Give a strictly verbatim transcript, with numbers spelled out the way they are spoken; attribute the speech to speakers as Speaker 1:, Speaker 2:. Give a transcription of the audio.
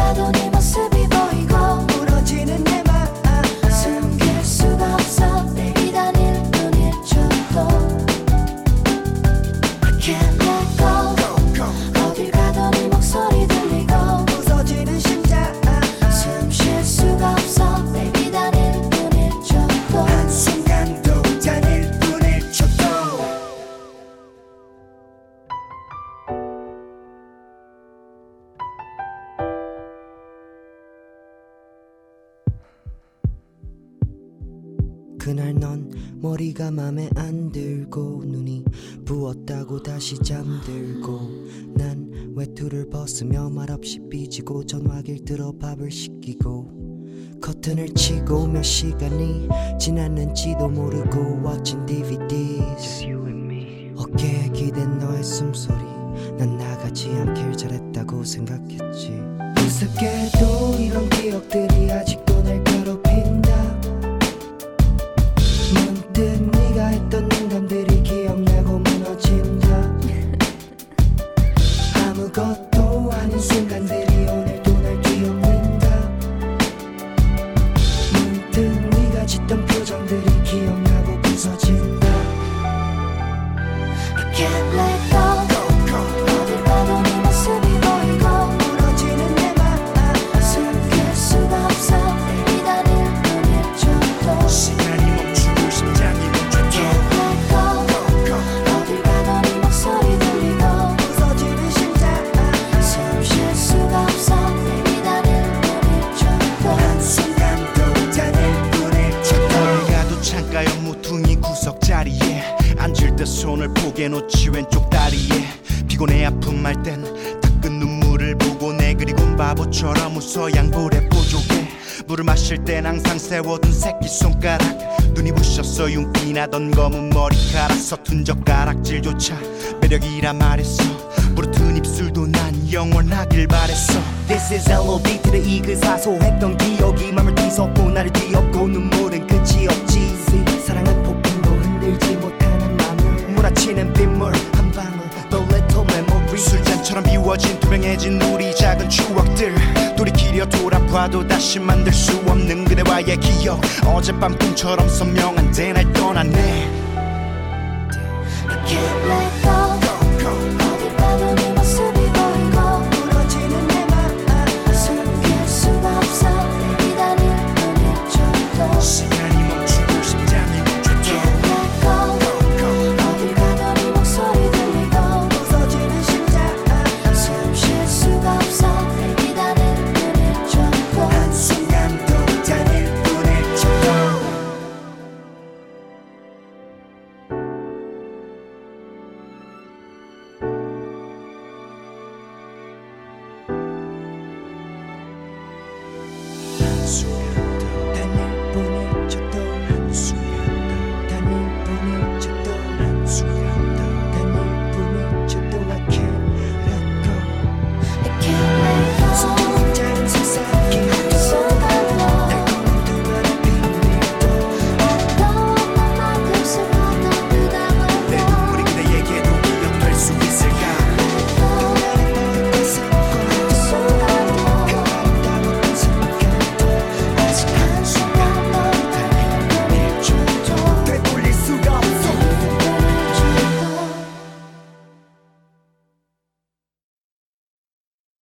Speaker 1: 가도 네 모습이 보이고
Speaker 2: 부러지는 내 맘
Speaker 1: 숨길 수가 없어 baby 단 일 분 일 초도 I can't let go,
Speaker 2: go, go.
Speaker 1: 어딜 가도 네 목소리 들리고
Speaker 2: 부서지는 심장
Speaker 1: 숨 쉴 수가 없어 baby 단 일 분 일 초도
Speaker 2: 한순간도 단 일 분 일 초도 그날 넌 머리가 맘에 안 들고 눈이 부었다고 다시 잠들고 난 외투를 벗으며 말없이 삐지고 전화기를 들어 밥을 시키고 커튼을 치고 몇 시간이 지났는지도 모르고 watching 디비디's 어깨에 기댄 너의 숨소리 난 나가지 않길 잘했다고 생각했지 우습게도 이런 기억들이 아직도 날 괴롭힌다 문득 네가 했던 농담들이 기억나고 무너진다 아무것도 아닌 순간들이 오늘도 날 뒤엎는다 문득 네가 짓던 표정들이 기억나고 부서진다
Speaker 1: I can't let go, 어딜 가도 네 모습이 보이고
Speaker 2: 부러지는 내 맘
Speaker 1: 숨길 수가 없어 baby 단 일 분 일 초도
Speaker 2: 시간이 멈추고 심장이 멈춰도
Speaker 1: Can't let go, 어딜 가도 네 목소리 들리고
Speaker 2: 부서지는 심장
Speaker 1: 숨 쉴 수가 없어 baby 단 일 분 일 초도
Speaker 2: 한순간도 단 일 분 일 초도
Speaker 3: 어딜 가도 창가 옆 모퉁이 구석자리에 앉을 때 손을 포개 놓지 왼쪽 다리에 피곤해 아픈 말 땐 닦은 눈물을 보고 내 그리곤 바보처럼 웃어 양볼에 보조개 물을 마실 땐 항상 세워둔 새끼손가락 눈이 부셨어 윤기 나던 검은 머리카락 서툰 젓가락질조차 매력이라 말했어 부르튼 입술도 난 영원하길 바랬어
Speaker 4: This is 엘 오 비 to the E 그 사소했던 기억이 맘을 뒤섞고 나를 뒤엎고 눈물은 끝이 없지 사랑은 폭풍도 흔들지 못하는 맘을 몰아치는 빗물 한 방울 The little memory
Speaker 3: 술잔처럼 비워진 투명해진 우리 작은 추억들 돌이키려 돌아봐도 다시 만들 수 없는 그대와의 기억 어젯밤 꿈처럼 선명한데 날 떠났네
Speaker 1: I can't let go, 어딜 가도 네 모습이 보이고
Speaker 2: 부러지는 내 맘
Speaker 1: 숨길 수가 없어 baby 단 일 분 일 초도
Speaker 3: 시간이 멈추고 심장이 멈춰도
Speaker 1: Can't let go, 어딜 가도 네 목소리 들리고
Speaker 2: 부서지는 심장
Speaker 1: 숨 쉴 수가 없어 baby 단 일 분 일 초도
Speaker 2: 한순간도 단 일 분 일 초도
Speaker 3: 수